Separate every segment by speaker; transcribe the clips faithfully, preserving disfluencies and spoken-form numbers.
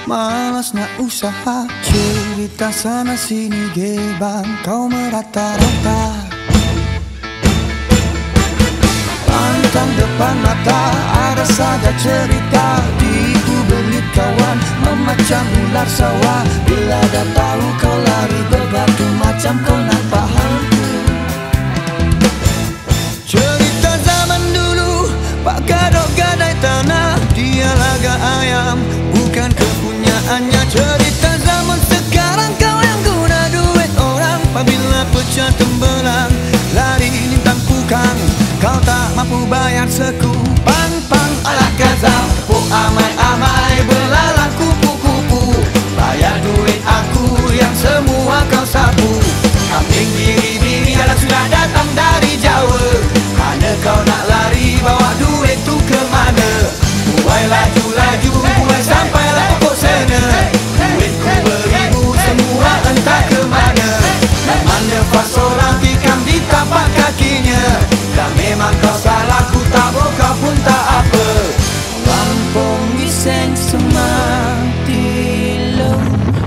Speaker 1: malas nak usaha. Cerita sana sini gebang, kau merata-rata. Pantang depan mata, ada saja cerita. Tipu belit kawan, memacam ular sawah. Bila dah tahu kau lari berbatu, macam kau nampak hantu. Cerita zaman dulu, Pak Gadok gadai tanah. Dia laga ayam, bukan kepunyaannya. Cerita zaman sekarang, kau yang guna duit orang. Apabila pecah tembelang, lari lintang kukang. Kau tak mampu bayar seku. Pang-pang ala gazal, tepuk amai-amai, belalang kupu-kupu. Bayar duit aku yang semua kau sapu. Kambing biri-biri adalah sudah datang dari Jawa. Mana kau nak lari, bawa duit tu ke mana? Buai laju-laju, buai sampailah pokok sana. Duitku beribu, semua entah ke mana. Memang lepas orang tikam di tapak kakinya. Dan memang kau salah, ku tak mau kau pun tak apa. Lampung giseng semati lem.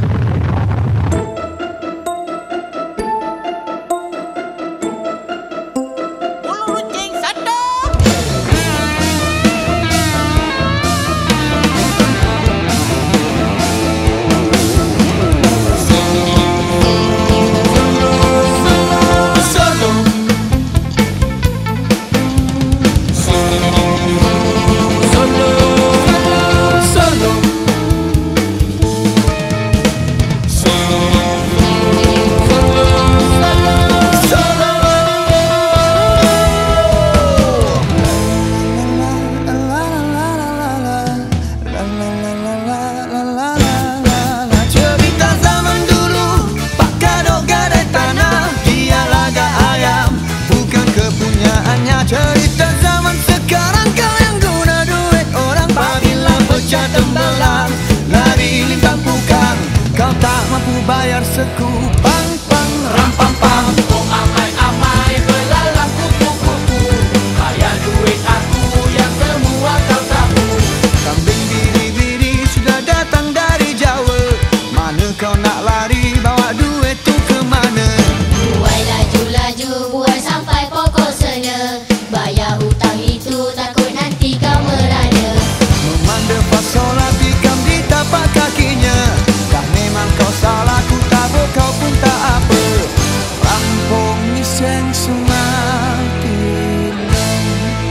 Speaker 1: Cerita zaman sekarang, kau yang guna duit orang. Apabila pecah tembelang, lari lintang pukang. Kau tak mampu bayar seku. Pang-pang, ram-pam-pam, tepuk amai-amai, belalang kupu-kupu. Bayar duit aku yang semua kau sapu. Kambing biri-biri sudah datang dari Jawa. Mana kau nak lari, bawa duit tu ke mana?
Speaker 2: Buai laju-laju, buai sampai pokok sana. Bayar hutang itu, takut nanti kau merana.
Speaker 1: Memandang fasola tikam di tapak kakinya. Dah memang kau salah, ku tabur kau pun tak apa. Lampung iseng semati lem.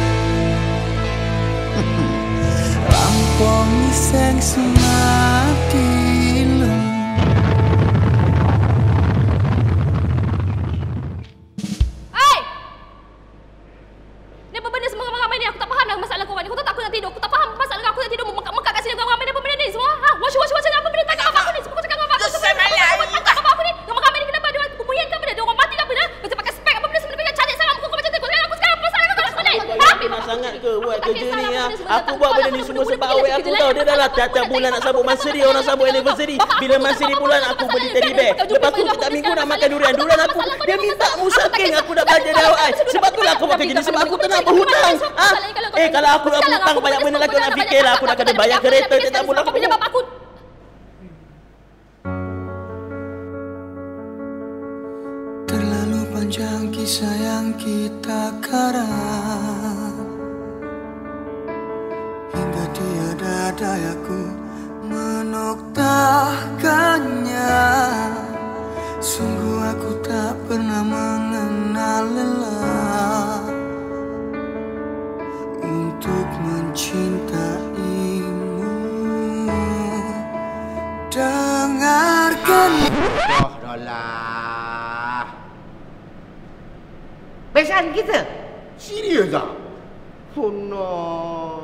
Speaker 1: Lampung iseng semati lem.
Speaker 3: Hai! Ni apa benda semua ramai-ramai ni? Aku tak faham dah masalah korang ni. Kau tahu tak aku nak tidur? Aku tak faham masalah kau. Aku nak tidur mekak-mekak kat sini ramai-ramai ni. Apa benda ni semua? Ha? Wash, wash, wash. Apa benda cakap apa aku ni? Semua kau cakap apa aku? Semua kau cakap apa aku ni? Ramai-ramai ni kenapa? Dia orang pembuyan ke apa dia? Dia orang mati ke apa dah? Macam pakai spek apa benda sebenarnya cantik sangat muka kau macam tu. Sekarang aku sekarang apa masalah kau sebenarnya? Ha?
Speaker 4: Nak sangat ke buat kerja ni ha? Aku buat benda ni semua sebab awet aku tahu. Dia dah lah tiap-tiap bulan nak sambut mansuri, orang sambut anniversary. Bila mansuri bulan aku beli teddy bear. Lepas tu setiap minggu nak makan durian. Durian aku dia minta musaking aku dah belajar dari awal. Sebab tu lah aku buat kerja ni, sebab aku tak nak berhutang. Ha? Eh kalau aku nak berhutang banyak benda lagi nak fikir lah. Aku nak kena bayar kereta setiap bulan. Aku
Speaker 3: Pinjam bapak aku.
Speaker 1: Terlalu panjang kisah yang kita karang, hingga tiada dayaku menoktahkannya. Sungguh aku tak pernah mengenal lelah untuk mencintaimu. Dengarkan.
Speaker 5: Oh, dolah. Pesan kita? Serius tak? Oh no.